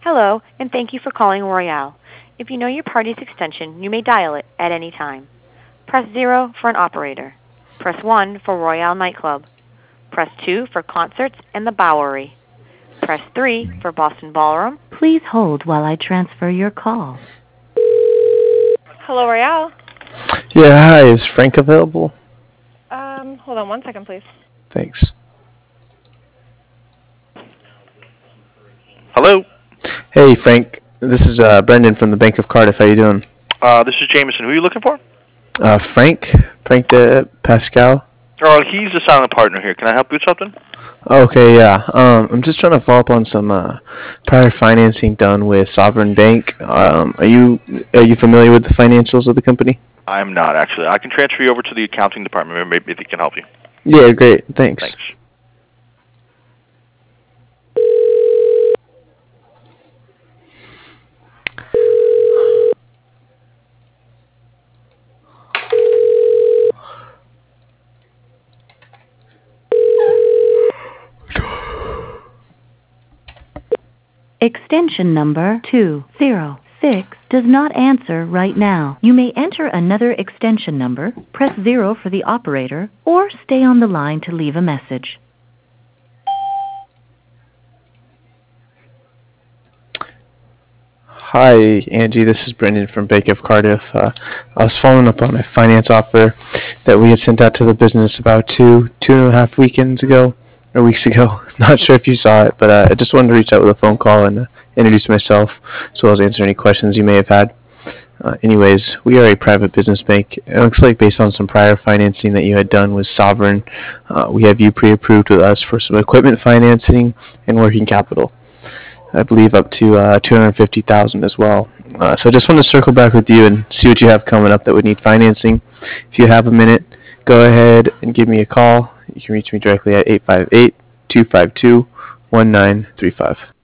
Hello, and thank you for calling Royale. If you know your party's extension, you may dial it at any time. Press 0 for an operator. Press 1 for Royale Nightclub. Press 2 for concerts and the Bowery. Press 3 for Boston Ballroom. Please hold while I transfer your call. Hello, Royale. Yeah, hi. Is Frank available? Hold on 1 second, please. Thanks. Hello. Hey, Frank. This is Brendan from the Bank of Cardiff. How you doing? This is Jameson. Who are you looking for? Frank de Pascal. Oh, he's the silent partner here. Can I help you with something? Okay, yeah. I'm just trying to follow up on some prior financing done with Sovereign Bank. Are you familiar with the financials of the company? I'm not, actually. I can transfer you over to the accounting department. Maybe they can help you. Yeah, great. Thanks. Thanks. Extension number 206 does not answer right now. You may enter another extension number, press 0 for the operator, or stay on the line to leave a message. Hi, Angie. This is Brendan from Bank of Cardiff. I was following up on a finance offer that we had sent out to the business about two and a half weekends ago, or weeks ago. Not sure if you saw it, but I just wanted to reach out with a phone call and introduce myself, as well as answer any questions you may have had. Anyways, we are a private business bank. It looks like based on some prior financing that you had done with Sovereign, we have you pre-approved with us for some equipment financing and working capital. I believe up to $250,000 as well. So I just want to circle back with you and see what you have coming up that would need financing. If you have a minute, go ahead and give me a call. You can reach me directly at 858-252-1935.